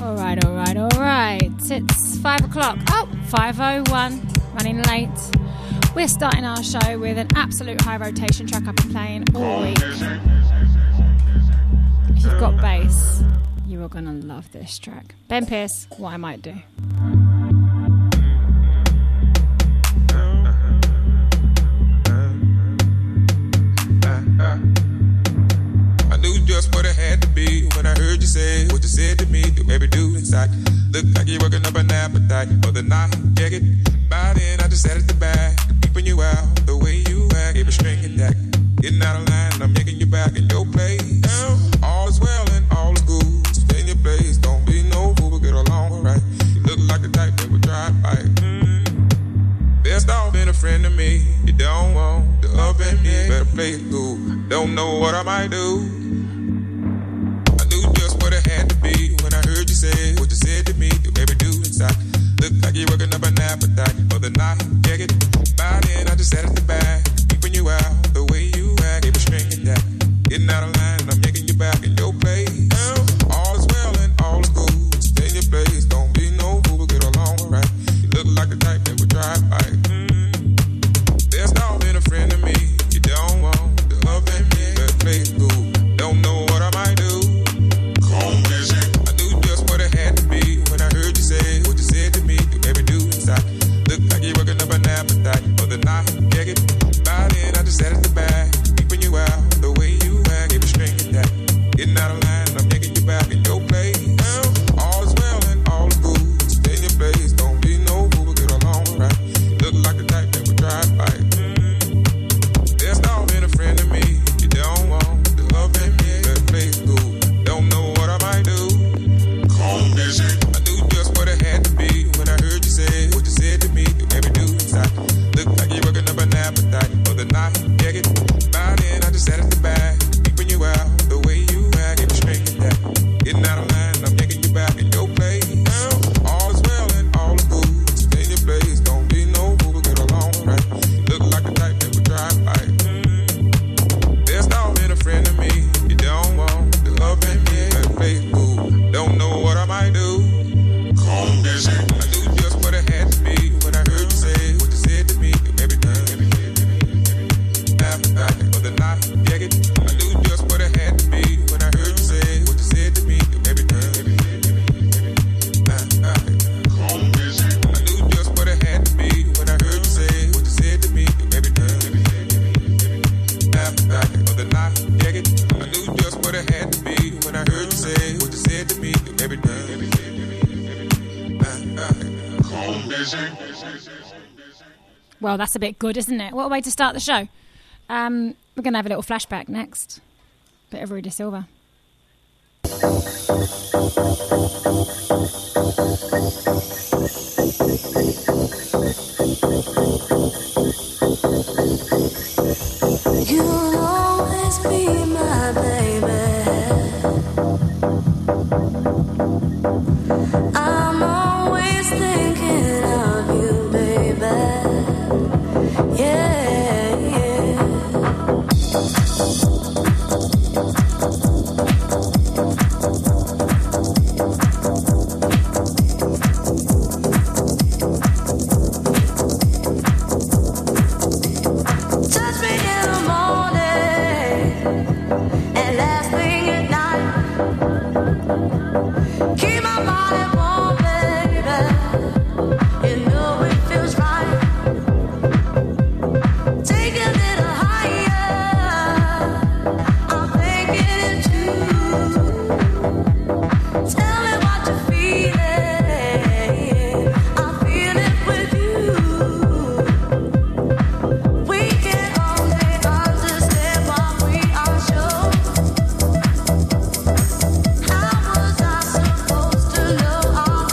All right. It's 5 o'clock. Oh, 5:01. Running late. We're starting our show with an absolute high rotation track I've been playing all week. If you've got bass, you are going to love this track. Ben Pearce, What I Might Do. Just what it had to be when I heard you say what you said to me. Do every do inside. Look like you're working up an appetite for the night. Yeah, get by then. I just sat at the back, peeping you out the way you act. Gave a string attack, getting out of line. I'm making you back in your place. All is well and all is good. Stay in your place. Don't be no fool, but get along alright. You look like the type that would try to fight. Best off been a friend to me. You don't want to up and me. Better play it cool. Don't know what I might do. What it had to be when I heard you say what you said to me. Do every do inside. Look like you're working up an appetite for the night. Yeah, get by then. I just sat at the back, keeping you out the way you act. Gave a string attack, getting out of line. I'm making you back in your place. All is well and all is good. Stay in your place. Don't be no fool, but get along alright. You look like the type that would try to fight. There's not been a friend to me. You don't want to love and me. Better play it cool. Don't know what I might do. I knew just what it had to be when I heard you say what you said to me. Do every do inside. Look like you're working up an appetite for the night. Yeah, get by then. I just sat at the back, keeping you out the way you act. Gave a string attack, getting out of line. I'm making you back in your place. All is well and all is good. Stay in your place. Don't be no fool, but get along alright. You look like the type that would try to fight. There's not been a friend to me. You don't want to love and me. Better play it cool. Don't know what I might do. I knew just what it had to be when I heard you say what you said to me. Do every do inside. Look like you're working up an appetite for the night. Yeah, get by then. I just sat at the back, keeping you out the way you act. Gave a string attack, getting out of line. I'm making you back in your place. All is well and all is good. Stay in your place. Don't be no fool, but get along right. You look like the type that would try to fight. There's not been a friend to me. You don't want to love and me. Better play it cool. Don't know what I might do. I knew just what it had to be when I heard you say what you said to me. Do everything. Appetite for the night. Yeah, get. I knew just what it had to be when I heard you say what you said to me. Do everything. I knew just what it had to be when I heard you say what you said to me. Do everything. Appetite for the night. Yeah, get. I knew just what it had to be when I heard you say what you said to me. Do everything. Well, that's a bit good, isn't it? What a way to start the show. We're going to have a little flashback next. Bit of Rudy Silva. You'll always be my baby. I'm always thinking of you, baby. Yeah, yeah. Touch me in the morning and last thing at night. Keep my body warm, baby. You know it feels right. Take it a little higher. I'm thinking it too. Tell me what you're feeling. I feel it with you. We can only understand what we are sure. How was I supposed to know all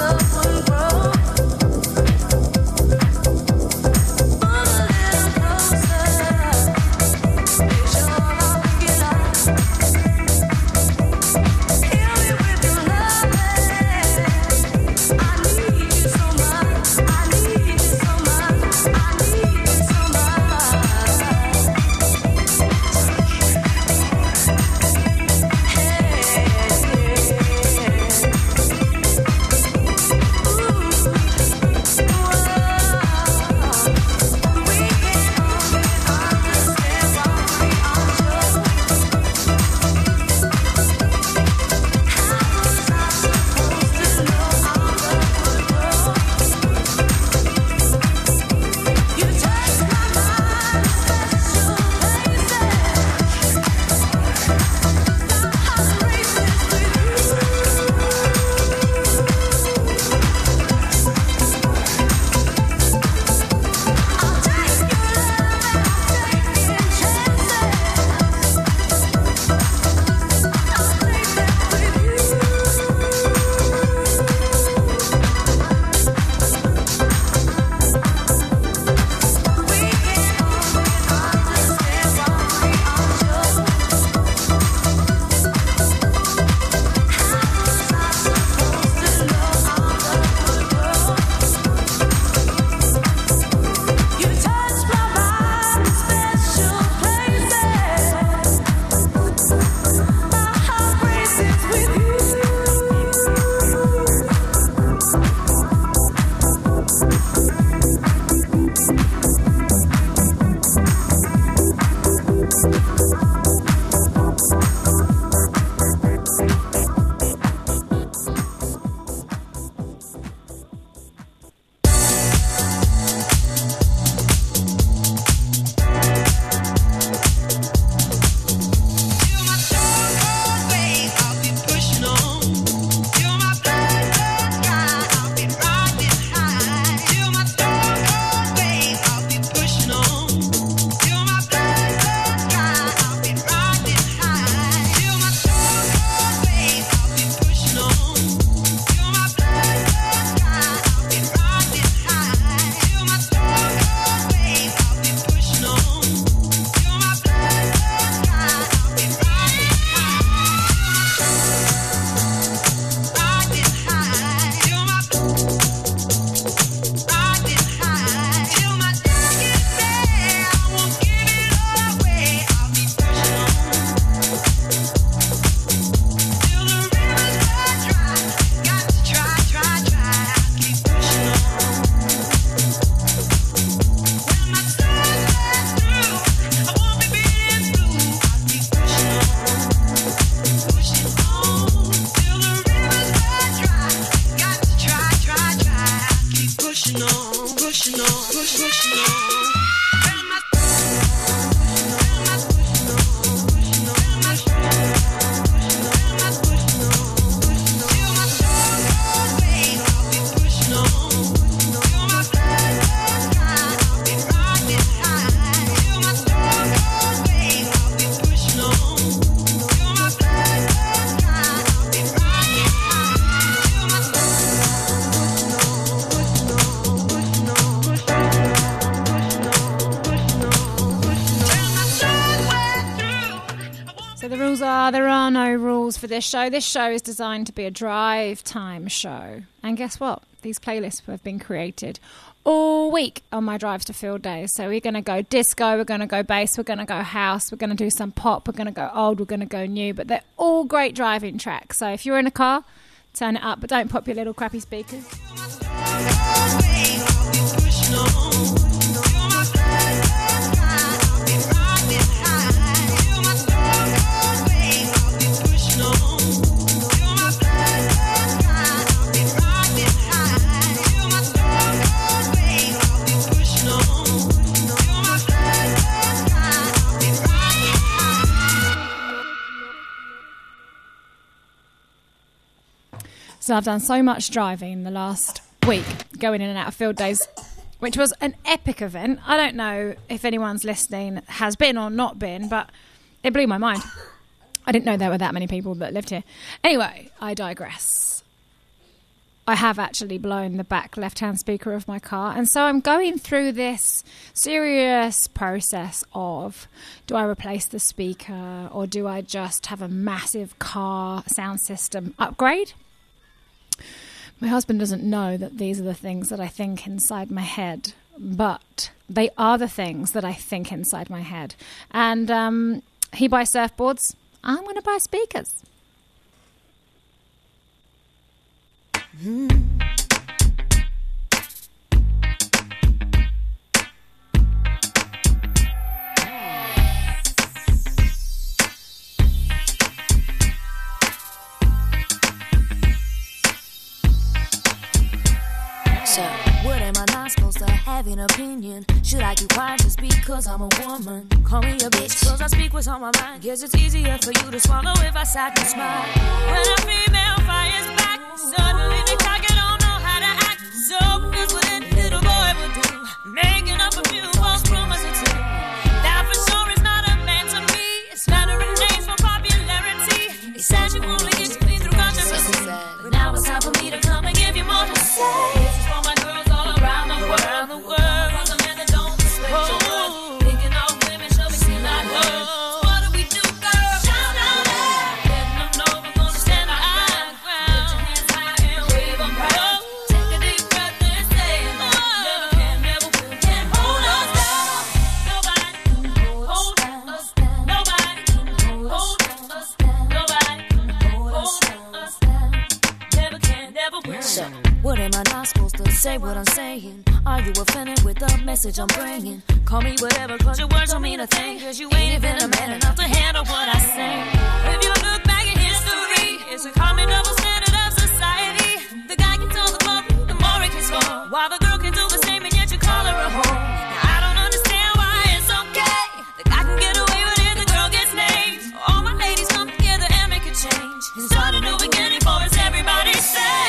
no rules for this show. This show is designed to be a drive time show. And guess what? These playlists have been created all week on my drives to field days. So we're going to go disco, we're going to go bass, we're going to go house, we're going to do some pop, we're going to go old, we're going to go new. But they're all great driving tracks. So if you're in a car, turn it up, but don't pop your little crappy speakers. So I've done so much driving the last week, going in and out of field days, which was an epic event. I don't know if anyone's listening has been or not been, but it blew my mind. I didn't know there were that many people that lived here. Anyway, I digress. I have actually blown the back left-hand speaker of my car, and so I'm going through this serious process of, do I replace the speaker or do I just have a massive car sound system upgrade? My husband doesn't know that these are the things that I think inside my head, but they are the things that I think inside my head. And he buys surfboards. I'm going to buy speakers. So, what am I not supposed to have an opinion? Should I keep quiet just because I'm a woman? Call me a bitch, cause I speak what's on my mind. Guess it's easier for you to swallow if I sat and smile. When a female fires back, suddenly they talk and don't know how to act. So, that's what that little boy would do. Making up a few false rumors or two. That for sure is not a man to me. It's flattering names for popularity. He says you only get to me through controversy. But now it's time for me to come and give you more to say. What am I not supposed to say what I'm saying? Are you offended with the message I'm bringing? Call me whatever, cause your words don't mean a thing. Cause you ain't even a man enough to handle what I say. If you look back at history, it's a common double standard of society. The guy can tell the glory, the more he can score, while the girl can do the same and yet you call her a whore. Now, I don't understand why it's okay. The guy can get away with it, the girl gets named. All my ladies come together and make a change. And start a new beginning for us, everybody say.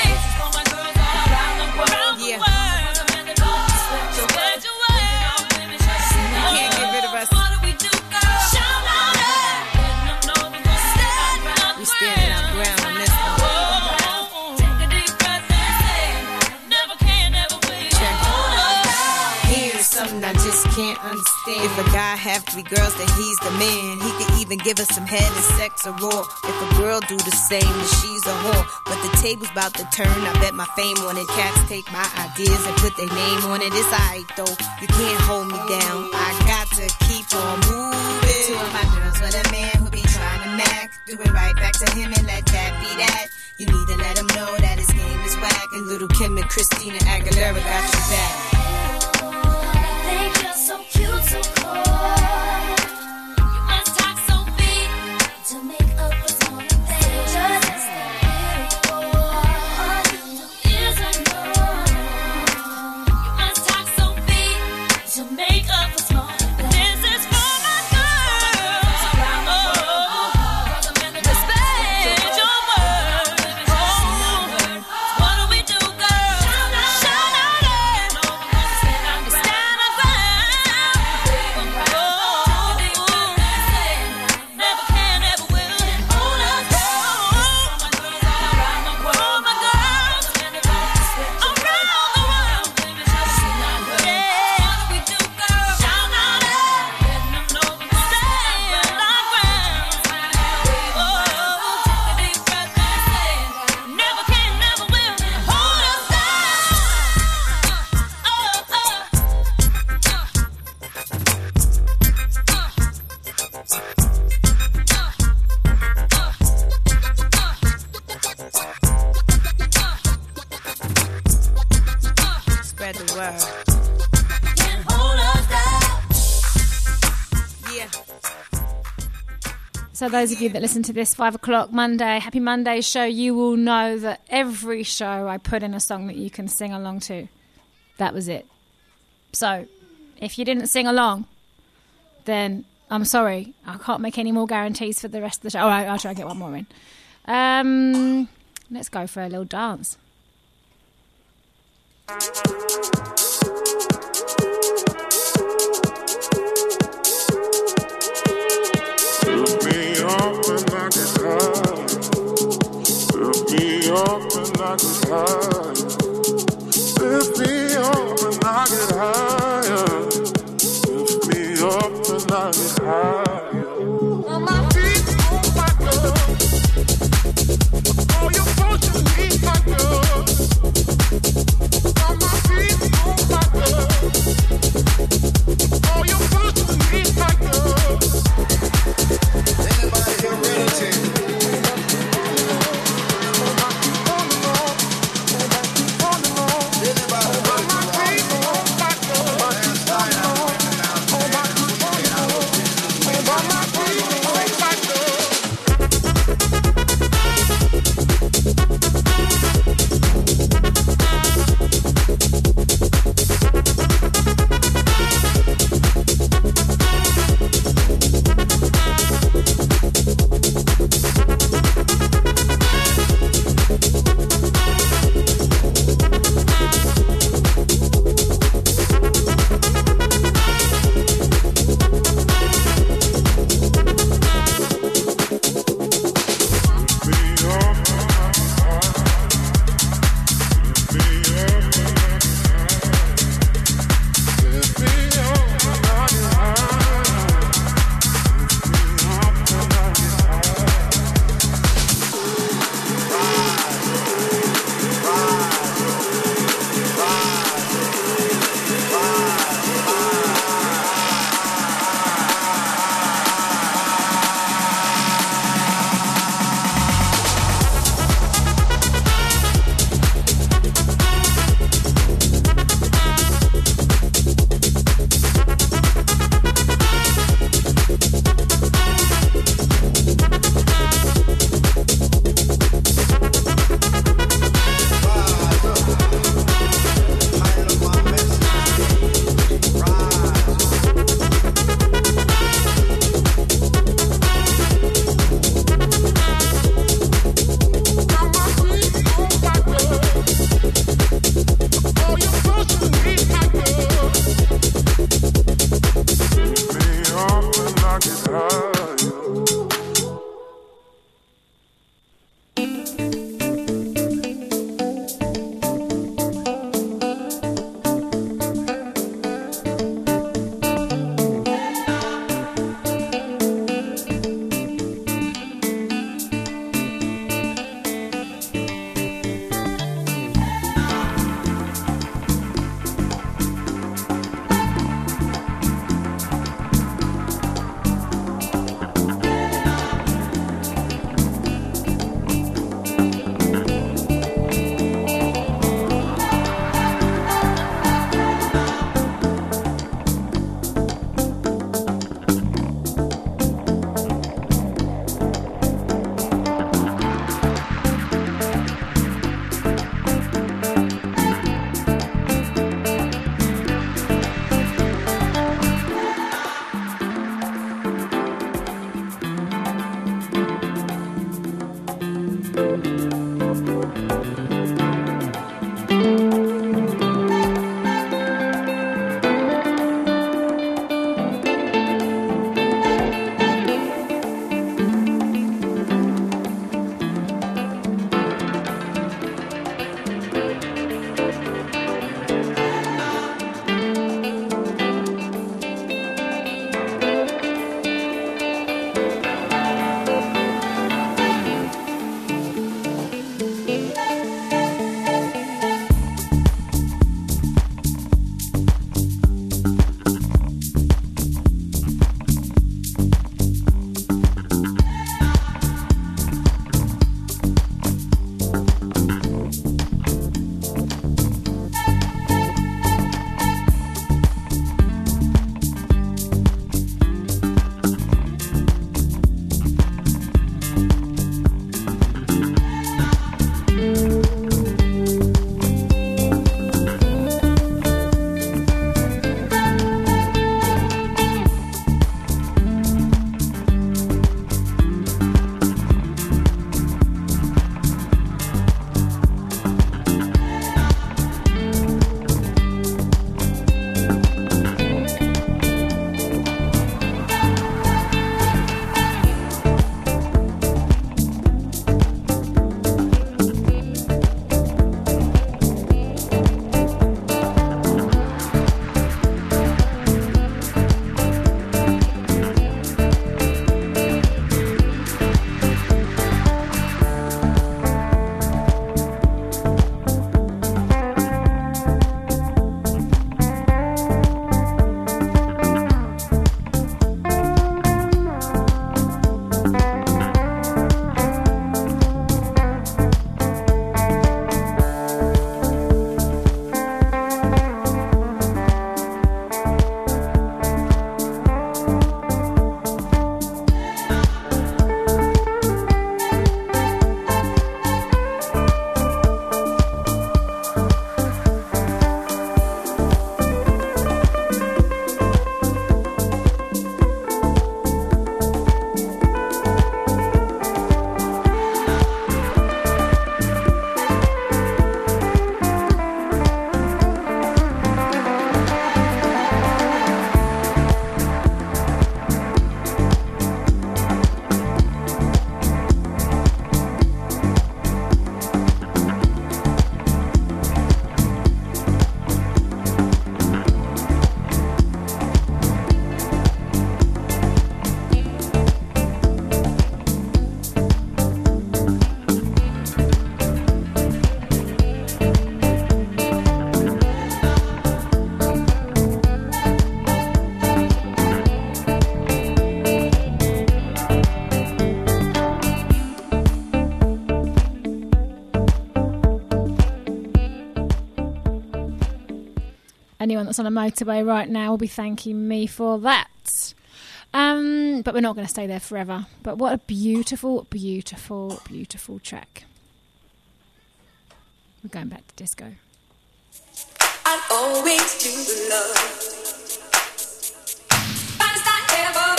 I just can't understand. If a guy have 3 girls, then he's the man. He could even give us some head and sex or raw. If a girl do the same, then she's a whore. But the table's about to turn, I bet my fame on it. Cats take my ideas and put their name on it. It's alright though, you can't hold me down. I got to keep on moving. 2 of my girls with a man who be trying to mac. Do it right back to him and let that be that. You need to let him know that his game is whack. And little Kim and Christina Aguilera got your back. So cute, so coy. You must talk so big to make up for small things. Just a little boy. All you do is ignore. You must talk so big to make up for small things. This is for my girls. Respect your words. What do we do, girl? Shout out it. Word. Can't hold us down. Yeah. So those of you that listen to this 5 o'clock Monday, Happy Monday show, you will know that every show I put in a song that you can sing along to. That was it. So if you didn't sing along, then I'm sorry. I can't make any more guarantees for the rest of the show. All right, I'll try and get one more in. Let's go for a little dance. Lift me up and I get high. Lift me up and I get high. Lift me up and I get higher. Lift me up and I get higher. On my feet, oh my God. All your fortune needs my God. On my feet, oh my God. All your fortune needs my God. Anybody here ready to? Anybody Anyone that's on a motorway right now will be thanking me for that. But we're not going to stay there forever. But what a beautiful, beautiful, beautiful track. We're going back to disco. I'll always do the love. Finest I ever.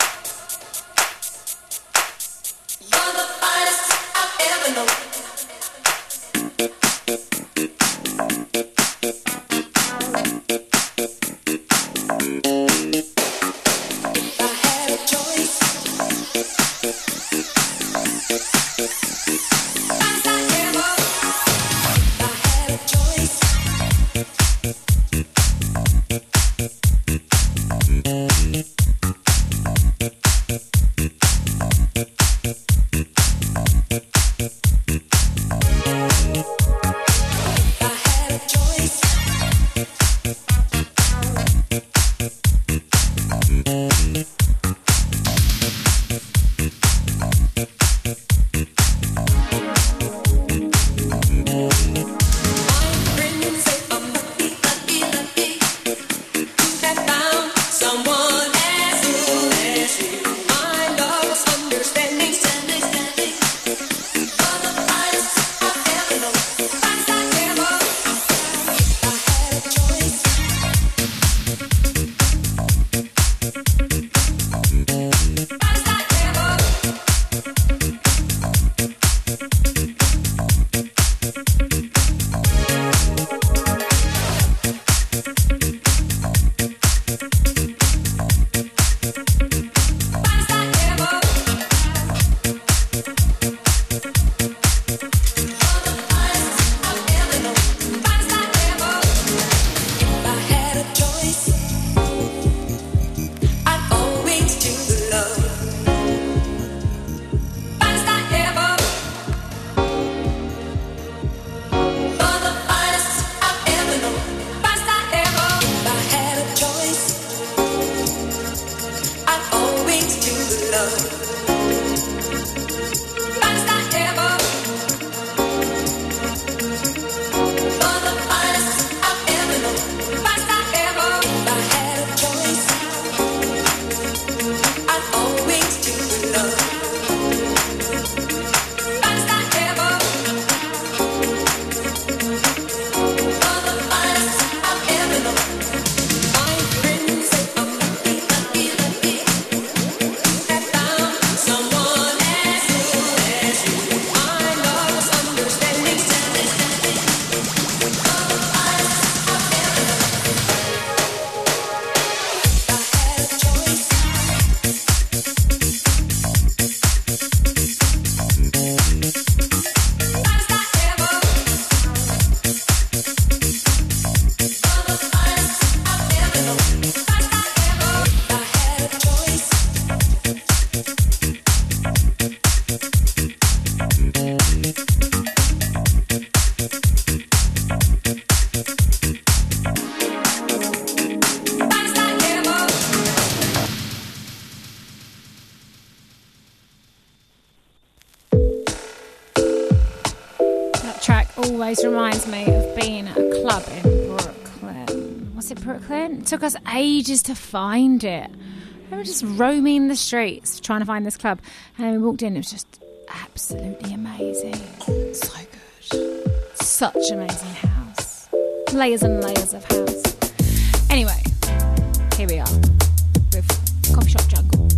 You're the finest I've ever known. If I had a choice, finest I ever. If I had a choice. Always reminds me of being at a club in Brooklyn. Was it Brooklyn? It took us ages to find it. We were just roaming the streets trying to find this club, and we walked in. It was just absolutely amazing. So good. Such amazing house. Layers and layers of house. Anyway, here we are with Coffee Shop Jungle.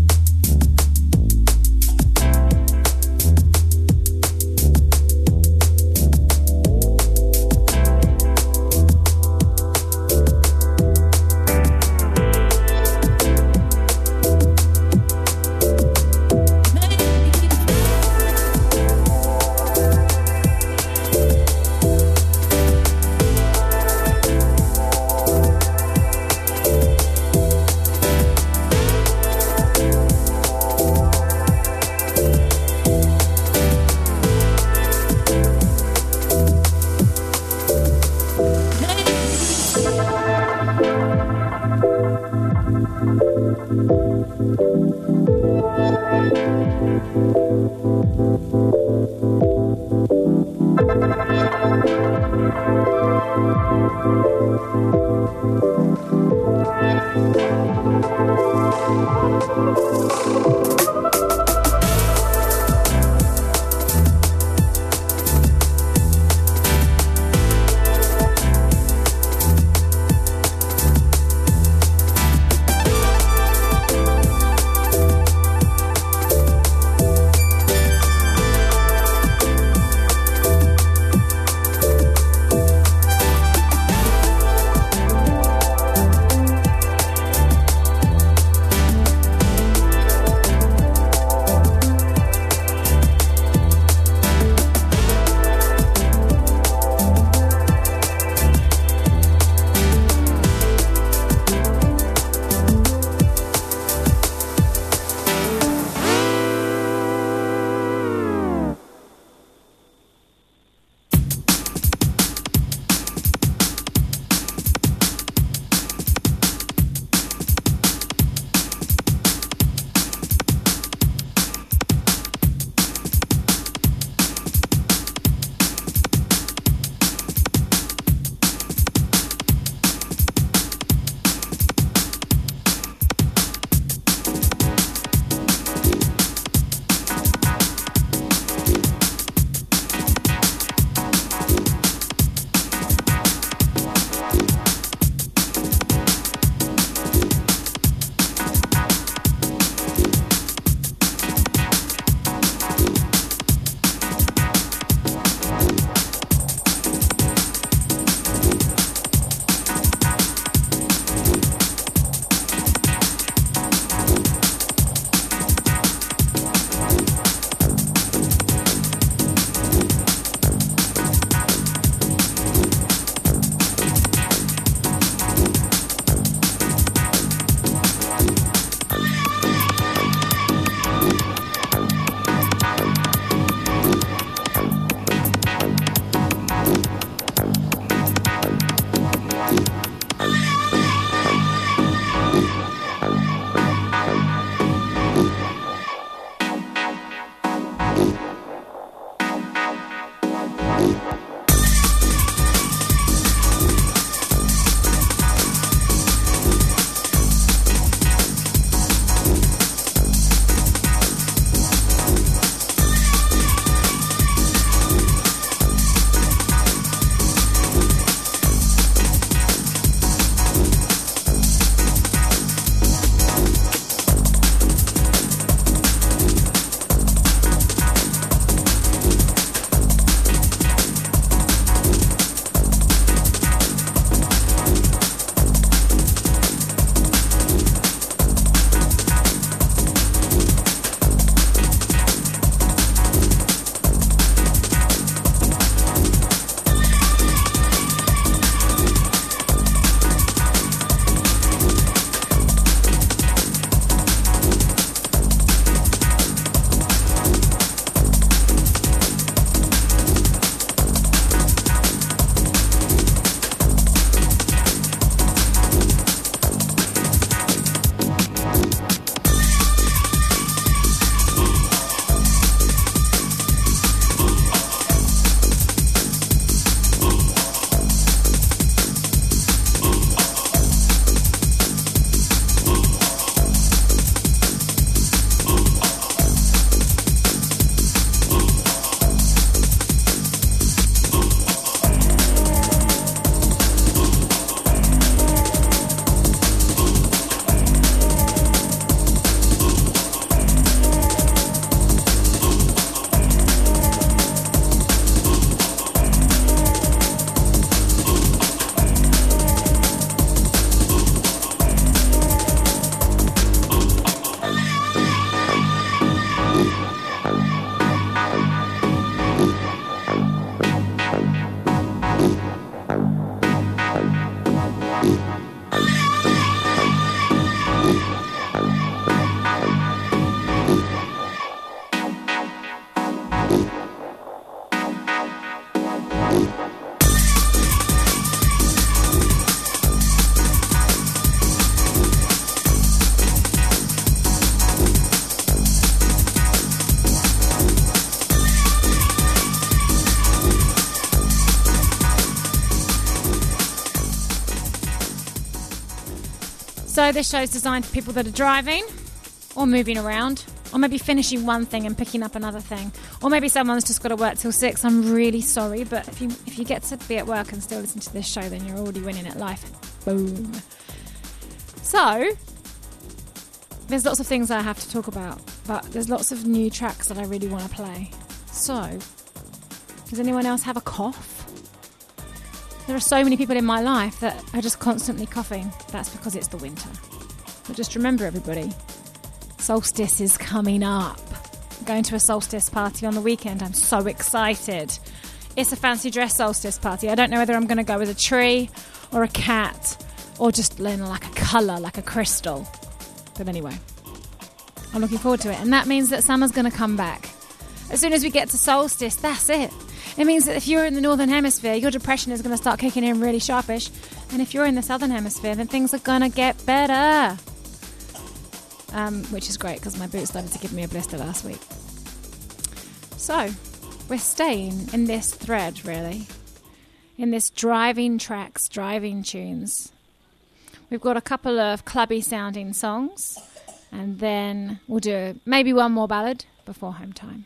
So this show is designed for people that are driving or moving around, or maybe finishing one thing and picking up another thing, or maybe someone's just got to work till 6. I'm really sorry, but if you get to be at work and still listen to this show, then you're already winning at life. Boom. So there's lots of things I have to talk about, but there's lots of new tracks that I really want to play. So, does anyone else have a cough? There are so many people in my life that are just constantly coughing. That's because it's the winter. But just remember, everybody, solstice is coming up. I'm going to a solstice party on the weekend. I'm so excited. It's a fancy dress solstice party. I don't know whether I'm going to go with a tree or a cat or just learn like a colour, like a crystal. But anyway, I'm looking forward to it. And that means that summer's going to come back. As soon as we get to solstice, that's it. It means that if you're in the northern hemisphere, your depression is going to start kicking in really sharpish. And if you're in the southern hemisphere, then things are going to get better. Which is great because my boot started to give me a blister last week. So, we're staying in this thread, really. In this driving tracks, driving tunes. We've got a couple of clubby sounding songs. And then we'll do maybe one more ballad before home time.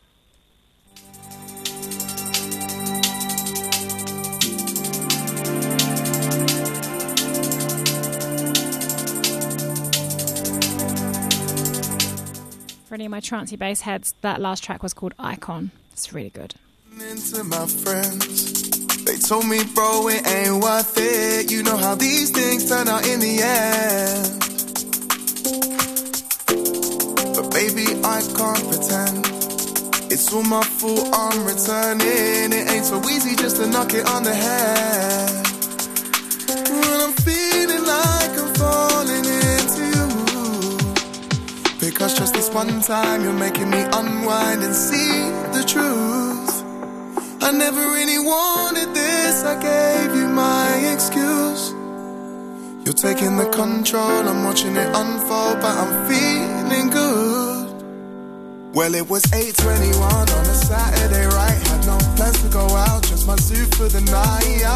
For any of my trancey bass heads, that last track was called Icon. It's really good. Into my friends, they told me, bro, it ain't worth it. You know how these things turn out in the end. But baby, I can't pretend. It's all my fault, I'm returning. It ain't so easy just to knock it on the head. When I'm feeling like I'm falling into you, because just this one time you're making me unwind and see the truth. I never really wanted this, I gave you my excuse. You're taking the control, I'm watching it unfold, but I'm feeling good. Well, it was 8:21 on a Saturday, right? Had no plans to go out, just my suit for the night.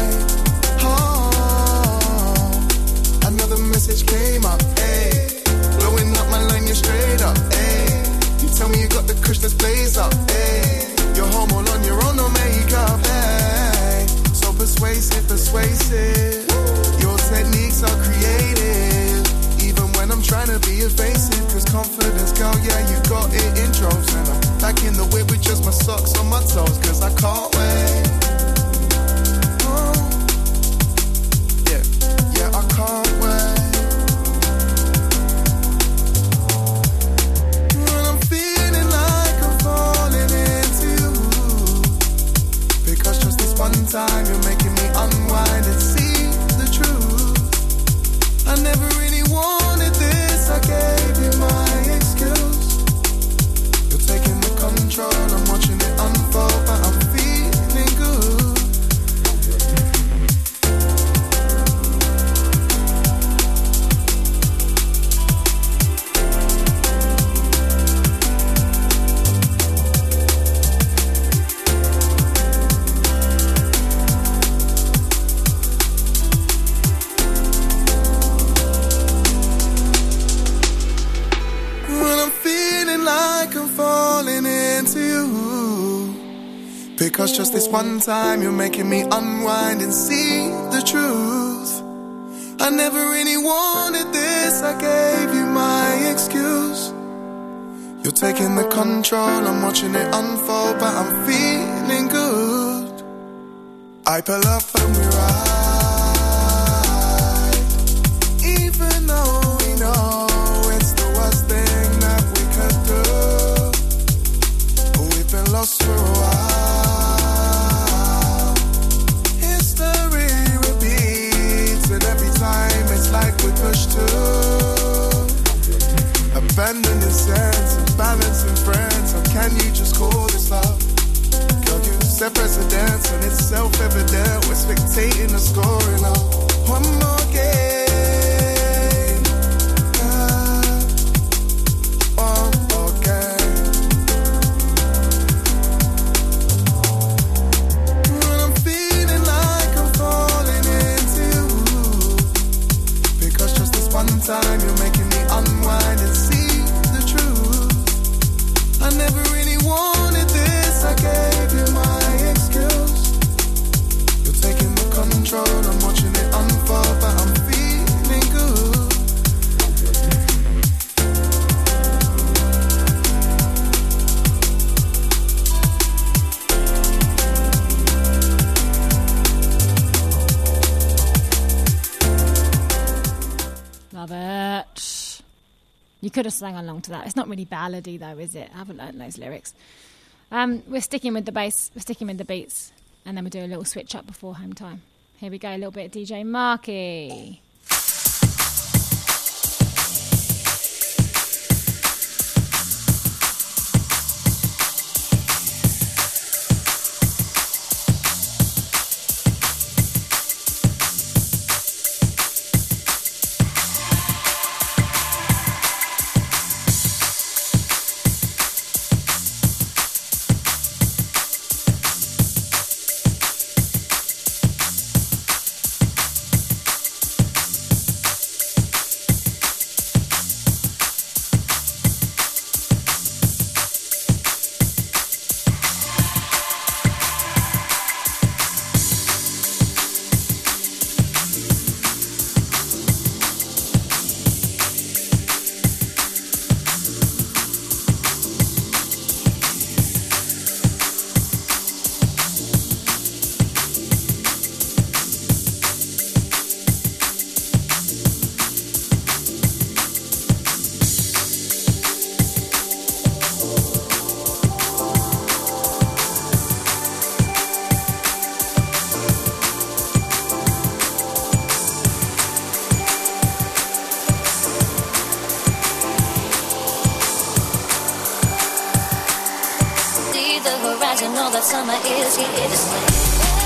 Oh, another message came up, ayy. Blowing up my line, you're straight up, ayy. You tell me you got the kush, let's blaze up, ayy. You're home all on your own, no makeup, ayy. So persuasive, persuasive. Your techniques are creative. Even when I'm trying to be evasive, cause confidence, girl, yeah, you got it in droves. And I'm back in the whip with just my socks on my toes, cause I can't wait. Oh, yeah, I can't wait. When I'm feeling like I'm falling into you, because just this one time you're making me unwind and see the truth. I never really wanted this, I gave you my excuse. You're taking the control, I'm watching it unfold, but I'm feeling good. Because just this one time you're making me unwind and see the truth. I never really wanted this, I gave you my excuse. You're taking the control, I'm watching it unfold, but I'm feeling good. I pull up and we ride, even though we know it's the worst thing that we could do. We've been lost for a while. Like we push to abandoning sense and balancing friends. How can you just call this love? Girl, you set precedence and it's self-evident. We're spectating the scoring of one more game. One more game. When I'm feeling like I'm falling into you, You could have sang along to that. It's not really ballady though, is it? I haven't learned those lyrics. We're sticking with the bass. We're sticking with the beats. And then we do a little switch up before home time. Here we go, a little bit of DJ Marky. Know that summer is here to stay.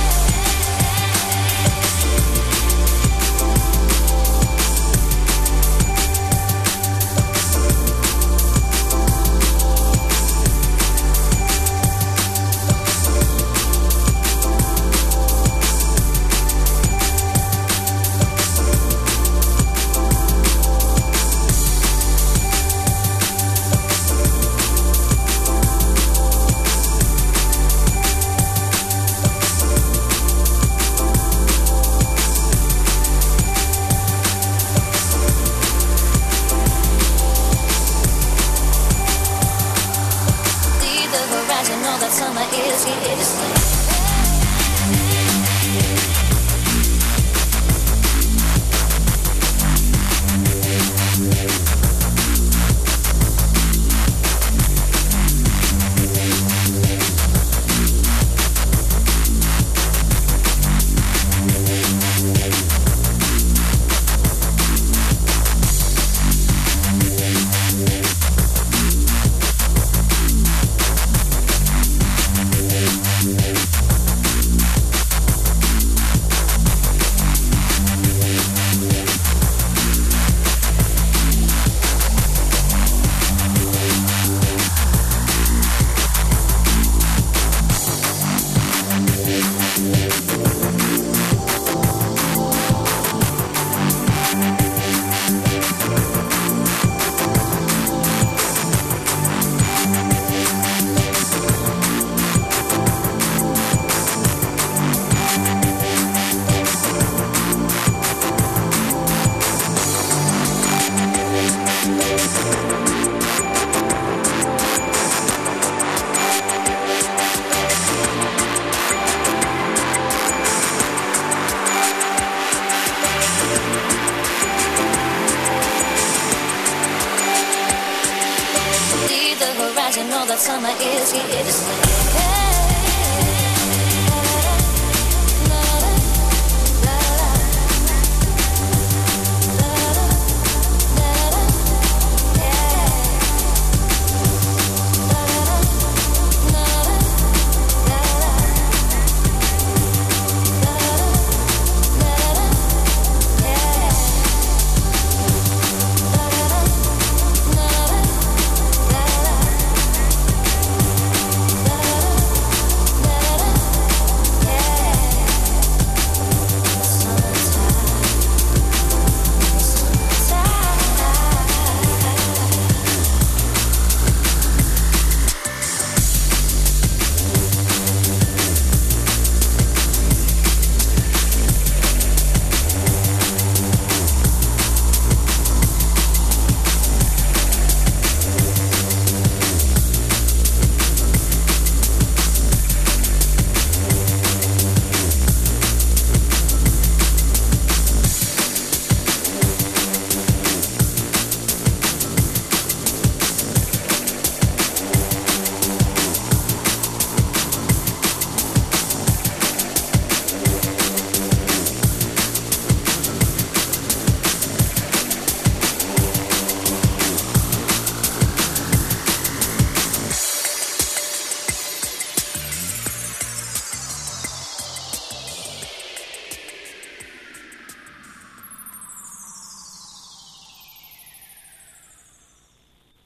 Know that summer is here to stay.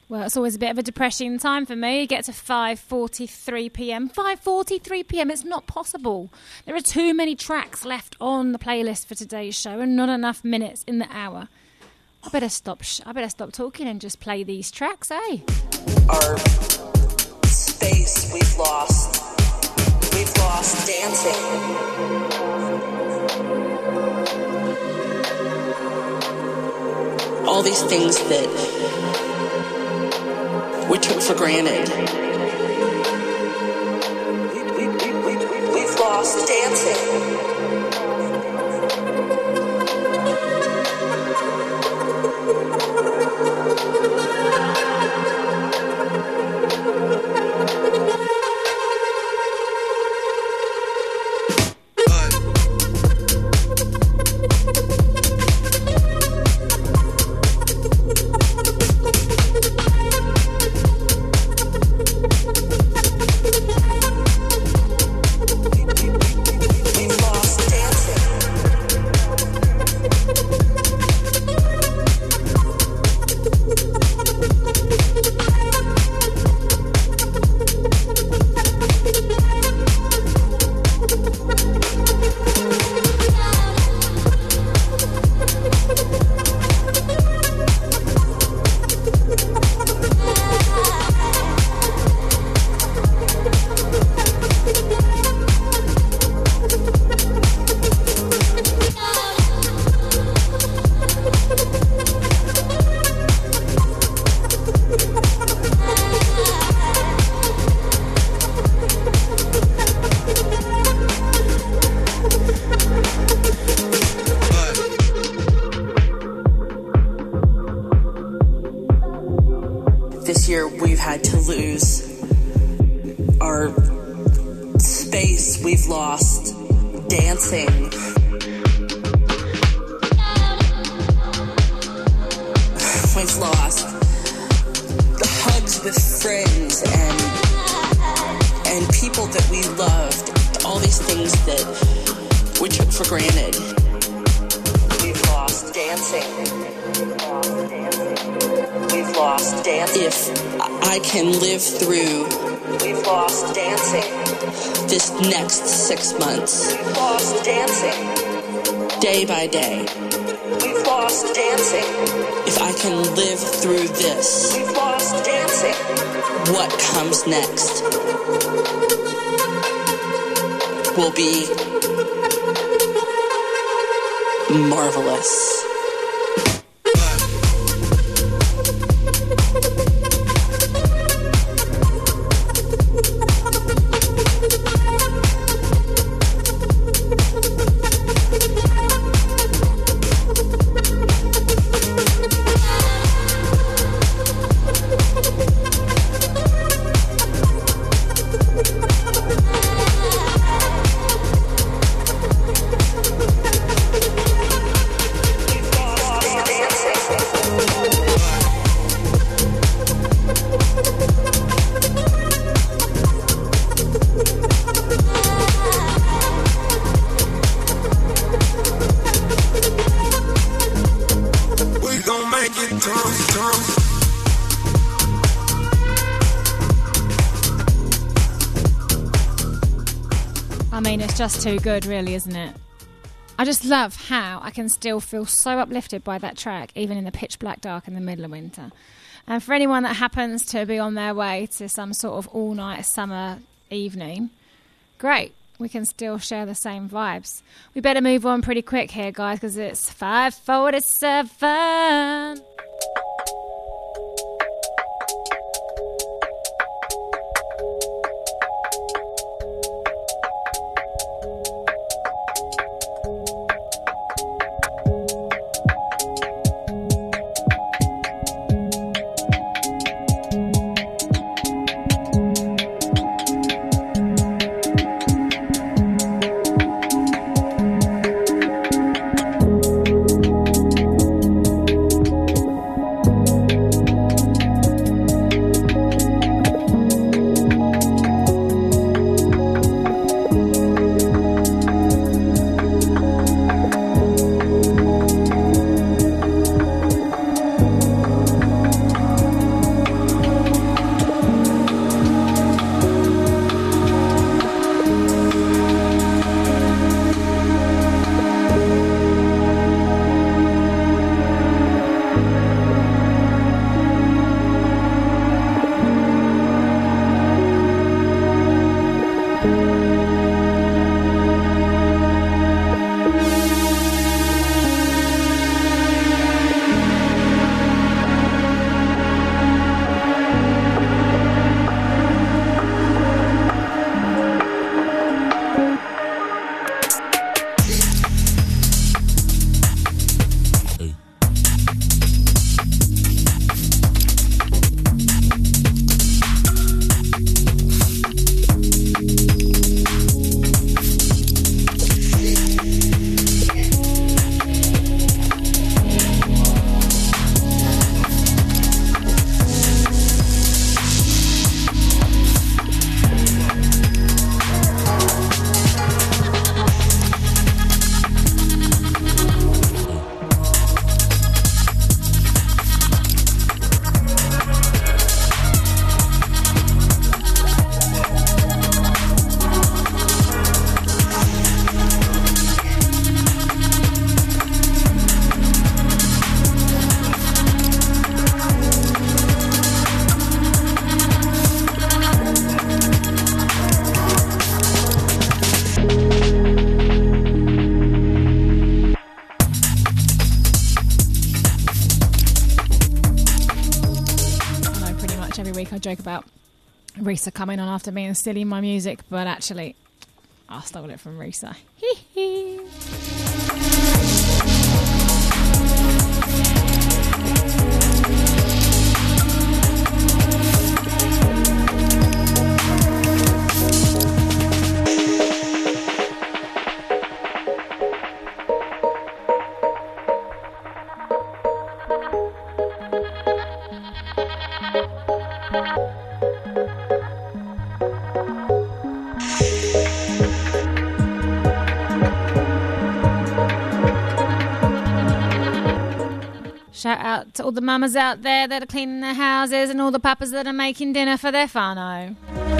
Well, it's always a bit of a depressing time for me. You get to 5:43 p.m. 5:43 p.m. It's not possible. There are too many tracks left on the playlist for today's show and not enough minutes in the hour. I better stop talking and just play these tracks, eh? Our space we've lost. We've lost dancing. All these things that we took for granted. We've lost dancing. This year we've had to lose our space we've lost dancing. We've lost the hugs with friends and people that we loved. All these things that we took for granted. We've lost dancing. We've lost dancing. If I can live through, we've lost dancing. This next 6 months, we've lost dancing. Day by day, we've lost dancing. If I can live through this, we've lost dancing. What comes next will be marvelous. I mean, it's just too good, really, isn't it? I just love how I can still feel so uplifted by that track, even in the pitch black dark in the middle of winter. And for anyone that happens to be on their way to some sort of all-night summer evening, great. We can still share the same vibes. We better move on pretty quick here, guys, because it's 5:47. joke about Risa coming on after me and stealing my music, but actually, I stole it from Risa. Shout out to all the mamas out there that are cleaning their houses and all the papas that are making dinner for their whānau.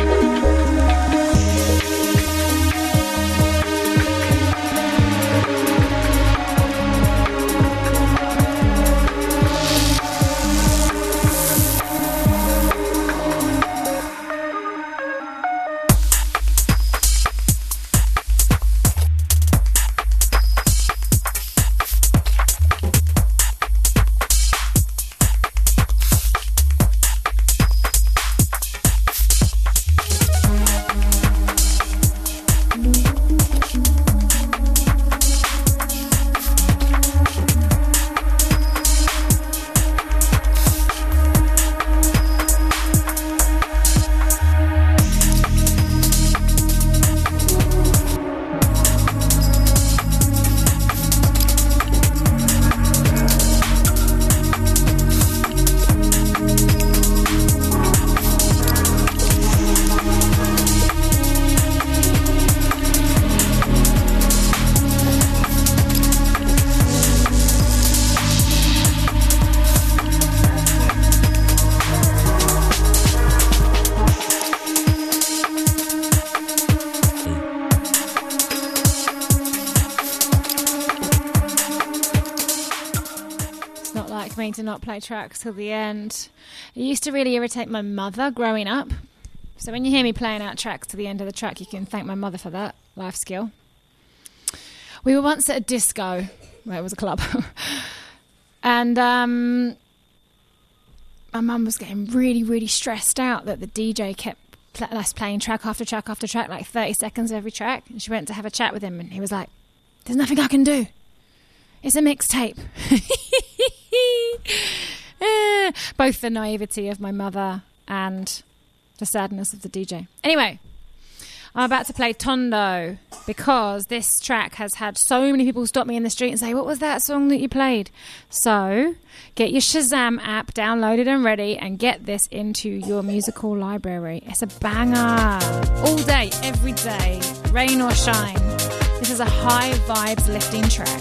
To not play tracks till the end. It used to really irritate my mother growing up. So when you hear me playing out tracks to the end of the track, you can thank my mother for that life skill. We were once at a disco, well, it was a club, and my mum was getting really, really stressed out that the DJ kept playing track after track after track, like 30 seconds of every track. And she went to have a chat with him, and he was like, "There's nothing I can do. It's a mixtape." Both the naivety of my mother and the sadness of the DJ. Anyway, I'm about to play Tondo because this track has had so many people stop me in the street and say, "What was that song that you played?" So get your Shazam app downloaded and ready and get this into your musical library. It's a banger. All day, every day, rain or shine. This is a high vibes lifting track.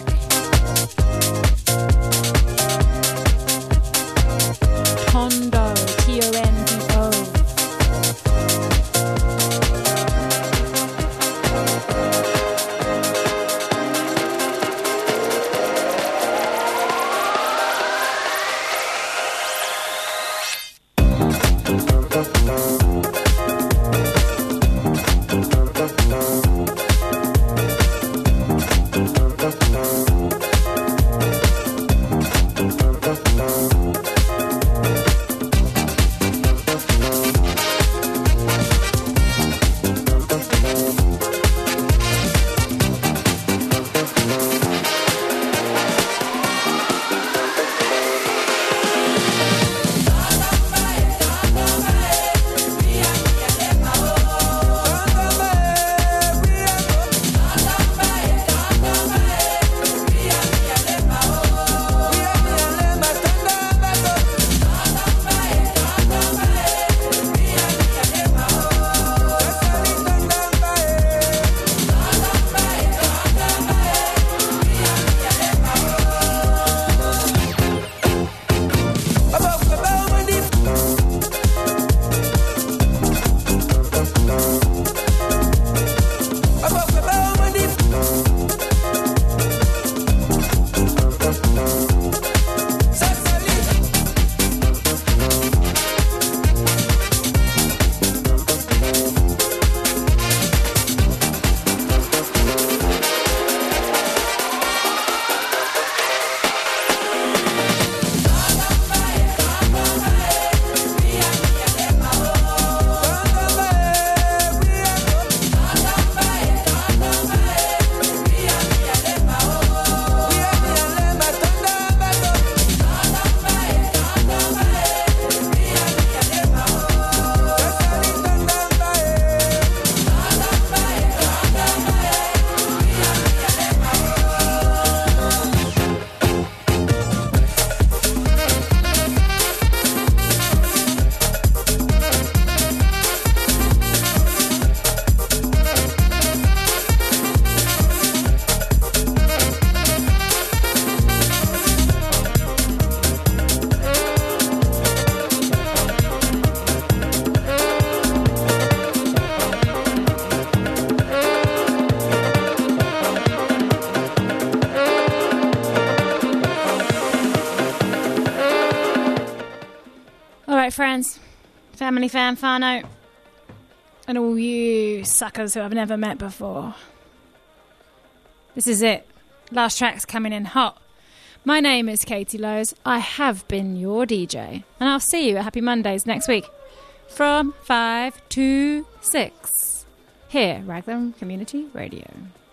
Tondo, T-O-N-D-O. friends, family, fanfano, and all you suckers who I've never met before. This is it. Last track's coming in hot. My name is Katie Lowe's. I have been your DJ, and I'll see you at Happy Mondays next week from 5 to 6 here, Raglan Community Radio.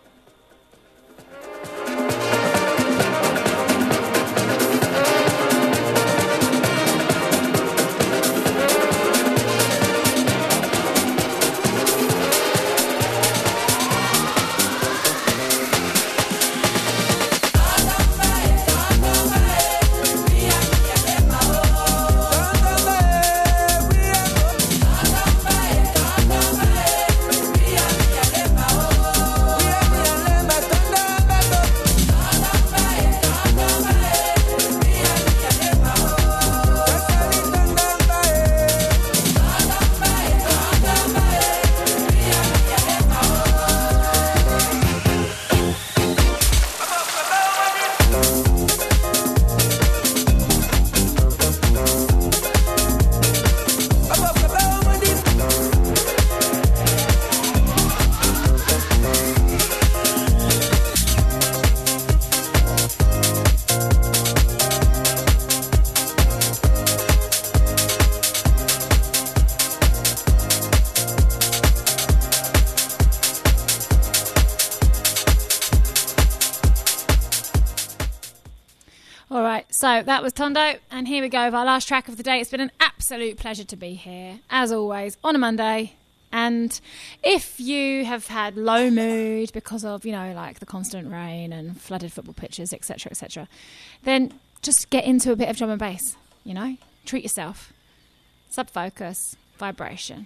So that was Tondo, and here we go with our last track of the day. It's been an absolute pleasure to be here, as always, on a Monday. And if you have had low mood because of, like the constant rain and flooded football pitches, etc., then just get into a bit of drum and bass, treat yourself. Sub-focus, vibration.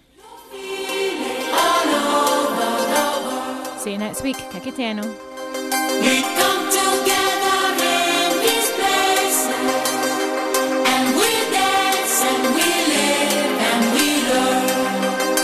See you next week. Que tieno. We come together in these places, and we dance and we live and we learn.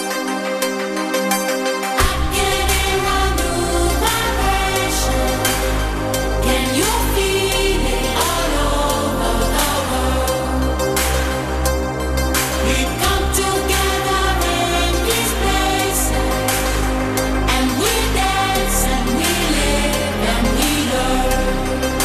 I can hear a new vibration. Can you feel it all over the world? We come together in these places, and we dance and we live and we learn.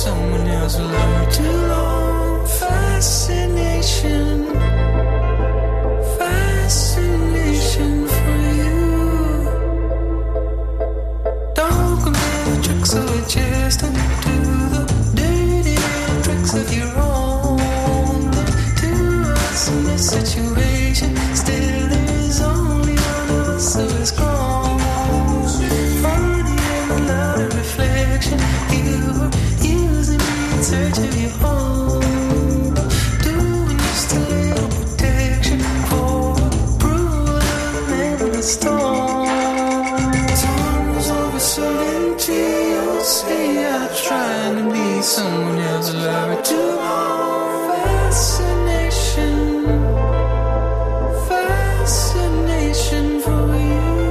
someone else will love me too long. Fascination, fascination for you. Don't compare the tricks of a chest to the dirty tricks of your own. To us in this situation, still there's only one of us who is grown. Funny and without a reflection, you were using me in search of your own. Doing just a little protection for approval of the man in the storm. Times over certainty, you'll say I'm trying to be someone else. Love it too long. Fascination, fascination for you.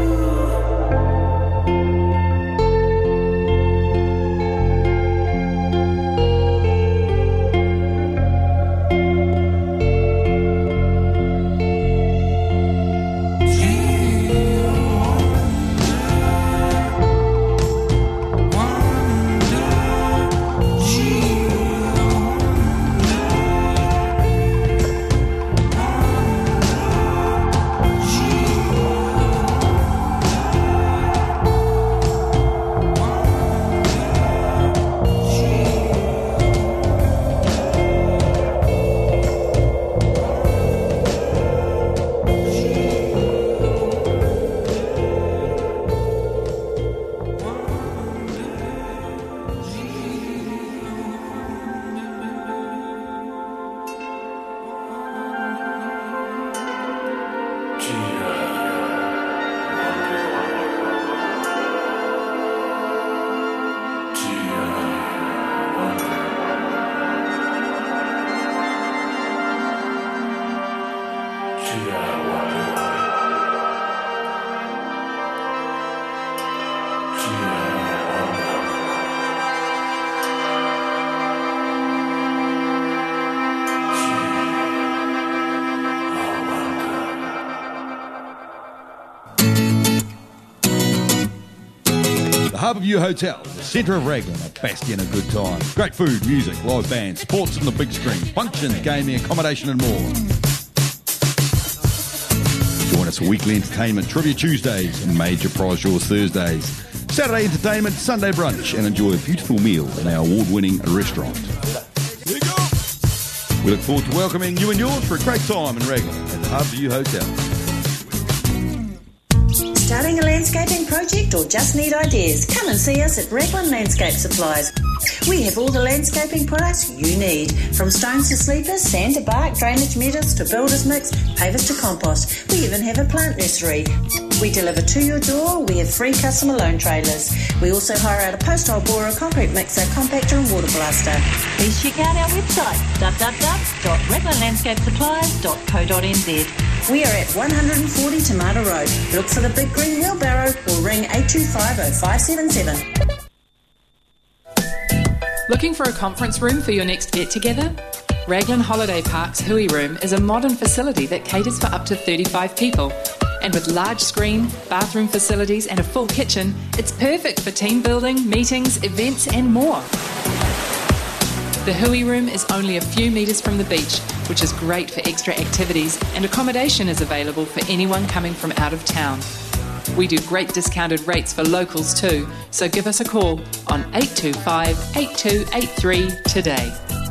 Harbourview Hotel, the centre of Raglan, a bastion of good times. Great food, music, live bands, sports on the big screen, functions, gaming, accommodation and more. Join us for weekly entertainment, trivia Tuesdays and major prize draws Thursdays. Saturday entertainment, Sunday brunch, and enjoy a beautiful meal in our award-winning restaurant. We look forward to welcoming you and yours for a great time in Raglan at the Harbourview Hotel. Starting a landscaping project or just need ideas? Come and see us at Raglan Landscape Supplies. We have all the landscaping products you need, from stones to sleepers, sand to bark, drainage meters to builder's mix, pavers to compost. We even have a plant nursery. We deliver to your door. We have free customer loan trailers. We also hire out a post hole borer, concrete mixer, compactor and water blaster. Please check out our website www.raglanlandscapesupplies.co.nz. We are at 140 Tomato Road. Look for the big green wheelbarrow or ring 8250577. Looking for a conference room for your next get-together? Raglan Holiday Park's Hui Room is a modern facility that caters for up to 35 people. And with large screen, bathroom facilities and a full kitchen, it's perfect for team building, meetings, events and more. The Hui Room is only a few metres from the beach, which is great for extra activities, and accommodation is available for anyone coming from out of town. We do great discounted rates for locals too, so give us a call on 825-8283 today.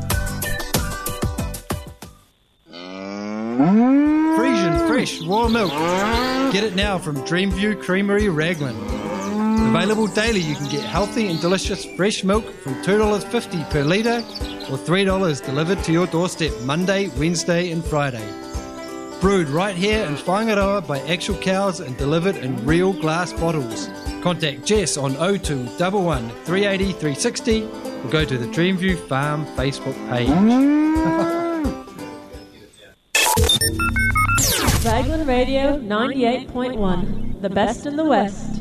Frisian fresh raw milk. Get it now from Dreamview Creamery Raglan. Available daily, you can get healthy and delicious fresh milk from $2.50 per litre or $3 delivered to your doorstep Monday, Wednesday and Friday. Brewed right here in Whangaroa by actual cows and delivered in real glass bottles. Contact Jess on 0211 380 360 or go to the Dreamview Farm Facebook page. Raglan Radio 98.1, the best in the West.